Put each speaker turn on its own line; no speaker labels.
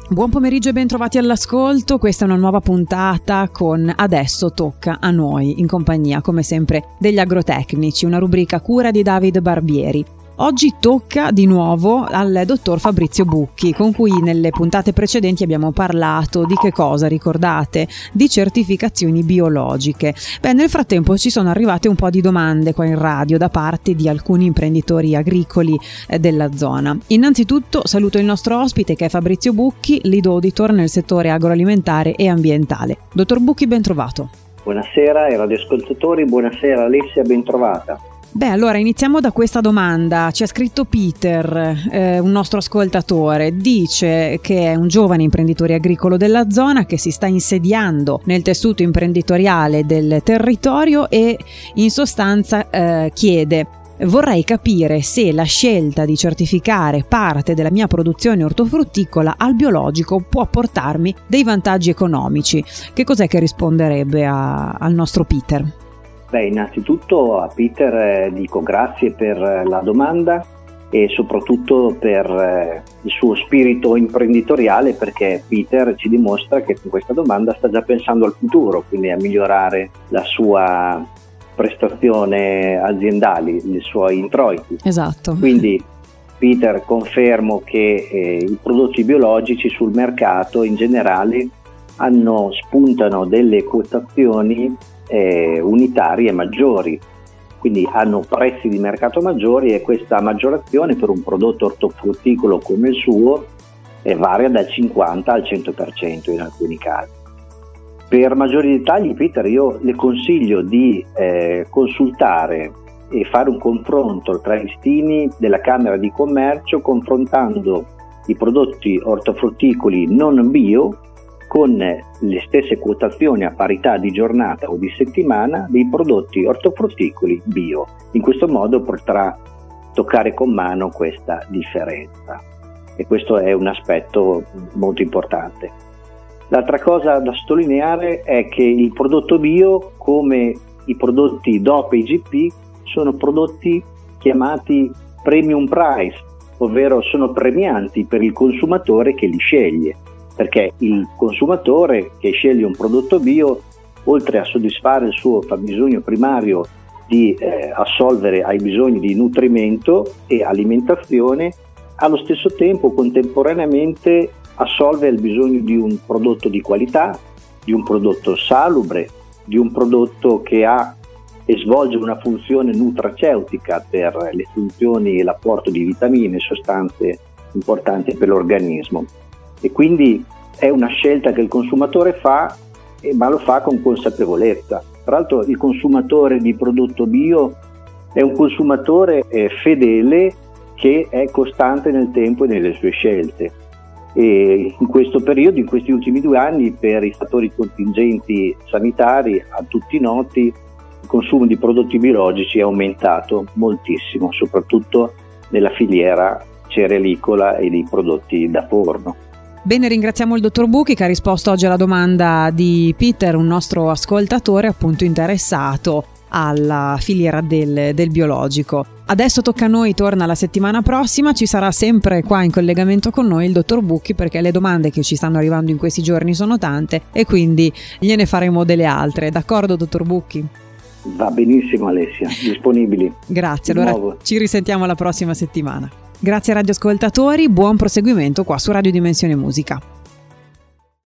Buon pomeriggio e ben trovati all'ascolto. Questa è una nuova puntata con Adesso tocca a noi, in compagnia come sempre degli agrotecnici, una rubrica a cura di David Barbieri. Oggi tocca di nuovo al dottor Fabrizio Bucchi, con cui nelle puntate precedenti abbiamo parlato di che cosa, ricordate? Di certificazioni biologiche. Nel frattempo ci sono arrivate un po' di domande qua in radio da parte di alcuni imprenditori agricoli della zona. Innanzitutto saluto il nostro ospite che è Fabrizio Bucchi, lead auditor nel settore agroalimentare e ambientale. Dottor Bucchi, ben trovato.
Buonasera ai radioascoltatori, buonasera Alessia, ben trovata.
Allora iniziamo da questa domanda. Ci ha scritto Peter, un nostro ascoltatore, dice che è un giovane imprenditore agricolo della zona che si sta insediando nel tessuto imprenditoriale del territorio e in sostanza chiede: vorrei capire se la scelta di certificare parte della mia produzione ortofrutticola al biologico può portarmi dei vantaggi economici. Che cos'è che risponderebbe al nostro Peter?
Innanzitutto a Peter dico grazie per la domanda e soprattutto per il suo spirito imprenditoriale, perché Peter ci dimostra che con questa domanda sta già pensando al futuro, quindi a migliorare la sua prestazione aziendali, i suoi introiti.
Esatto.
Quindi Peter, confermo che i prodotti biologici sul mercato in generale spuntano delle quotazioni unitarie maggiori, quindi hanno prezzi di mercato maggiori, e questa maggiorazione per un prodotto ortofrutticolo come il suo varia dal 50 al 100% in alcuni casi. Per maggiori dettagli, Peter, io le consiglio di consultare e fare un confronto tra i listini della Camera di Commercio, confrontando i prodotti ortofrutticoli non bio con le stesse quotazioni a parità di giornata o di settimana dei prodotti ortofrutticoli bio. In questo modo potrà toccare con mano questa differenza, e questo è un aspetto molto importante. L'altra cosa da sottolineare è che il prodotto bio, come i prodotti DOP e IGP, sono prodotti chiamati premium price, ovvero sono premianti per il consumatore che li sceglie, perché il consumatore che sceglie un prodotto bio, oltre a soddisfare il suo fabbisogno primario di assolvere ai bisogni di nutrimento e alimentazione, allo stesso tempo contemporaneamente assolve il bisogno di un prodotto di qualità, di un prodotto salubre, di un prodotto che ha e svolge una funzione nutraceutica per le funzioni e l'apporto di vitamine e sostanze importanti per l'organismo. E quindi è una scelta che il consumatore fa, ma lo fa con consapevolezza. Tra l'altro il consumatore di prodotto bio è un consumatore fedele, che è costante nel tempo e nelle sue scelte. E in questo periodo, in questi ultimi 2 anni, per i fattori contingenti sanitari a tutti noti, il consumo di prodotti biologici è aumentato moltissimo, soprattutto nella filiera cerealicola e dei prodotti da forno.
Bene, ringraziamo il dottor Bucchi che ha risposto oggi alla domanda di Peter, un nostro ascoltatore appunto interessato alla filiera del biologico. Adesso tocca a noi, torna la settimana prossima, ci sarà sempre qua in collegamento con noi il dottor Bucchi, perché le domande che ci stanno arrivando in questi giorni sono tante e quindi gliene faremo delle altre. D'accordo, dottor Bucchi?
Va benissimo Alessia, disponibili.
Grazie, allora ci risentiamo la prossima settimana. Grazie radioascoltatori, buon proseguimento qua su Radio Dimensione Musica.